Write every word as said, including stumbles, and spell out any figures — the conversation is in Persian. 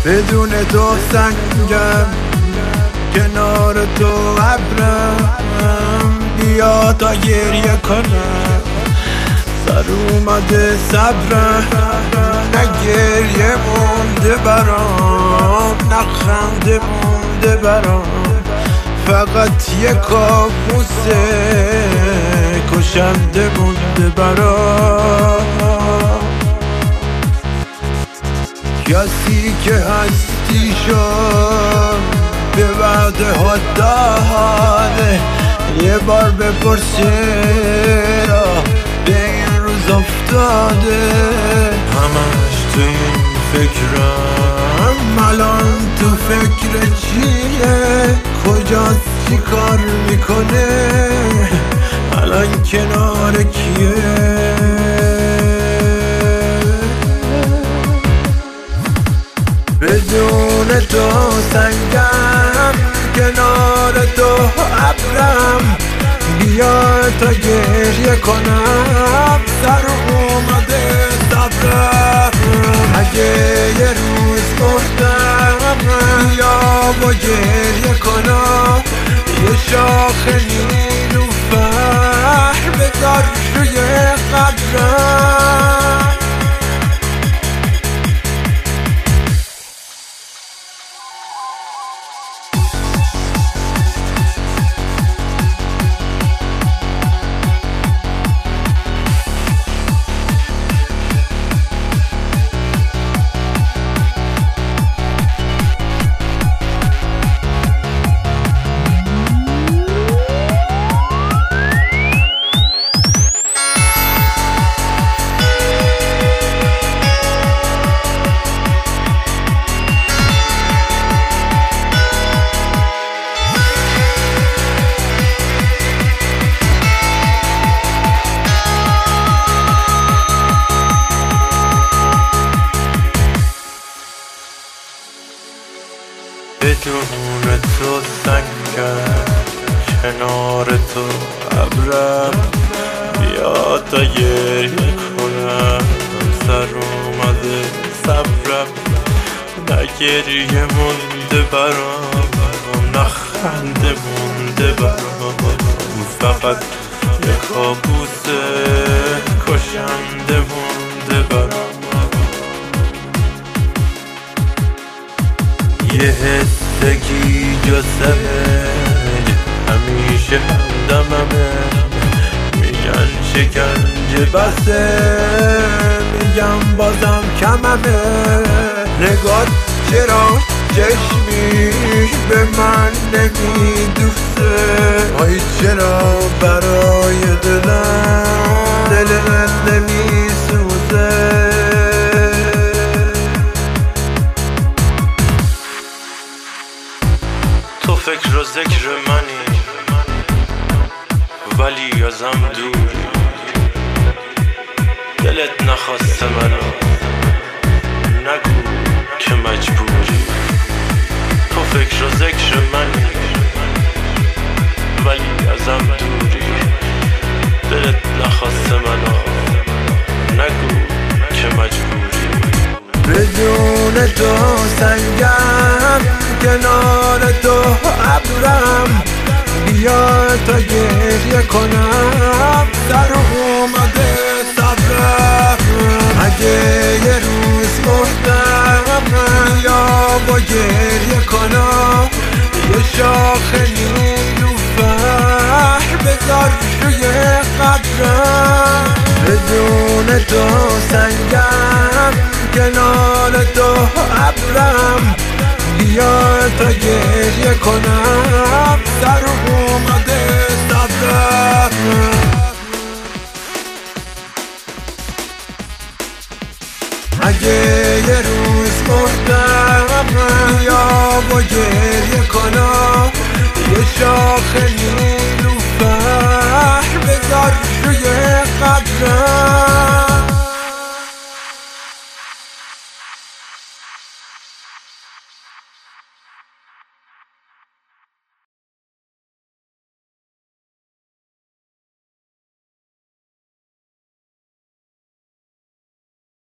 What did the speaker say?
بدون تو سنگم، کنار تو ابرم، بیا تا گریه کنم، سر اومده صبرم، نه گریه مونده برام، نه خنده مونده برام، فقط یه کابوسه کشنده مونده برام. کسی که هستی شد به وعده ها داده، یه بار بپرس چرا به این روز افتاده. همش تو این فکرم، الان تو فکر چیه، کجاست چی کار میکنه، الان کنار کیه. بدون تو سنگم، کنار تو ابرم، بیا تا گریه کنم، سر اومده صبرم. اگه یه روز مردم، بیا و گریه کنم، یه شاخ نیلوفر بذار روی قبرم. بدون تو سنگم، کنار تو ابرم، بیا تا گریه کنم، سر اومده صبرم، نه گریه مونده برام، نه خنده مونده برام، فقط یه کابوسه کشنده مونده برام. یه حسگی جسمه همیشه همدممه، میگن شکنجه بسه، میگم بازم کممه. نگات چرا چشمیش به من نمیدوسته، آی چرا برای دلم دلت نمیسوزه. تو فکر و ذکر منی ولی ازم دوری، دلت نخواسته منو نگو که مجبوری. تو فکر و ذکر منی ولی ازم دوری، دلت نخواسته منو نگو که مجبوری. بدون تو سنگم، کنار تو ابرم، بیا تا گریه کنم، سر اومده صبرم. اگه یه روز مردم، بیا و گریه کنم، یه شاخ نیلوفر بذار روی قبرم. بدون تو سنگم، کنار تو ابرم، بیا تا گریه کنم، سر اومده صبرم. اگه یه روز مردم، بیا و گریه کنم، یه شاخ نیلوفر بذار روی قبرم.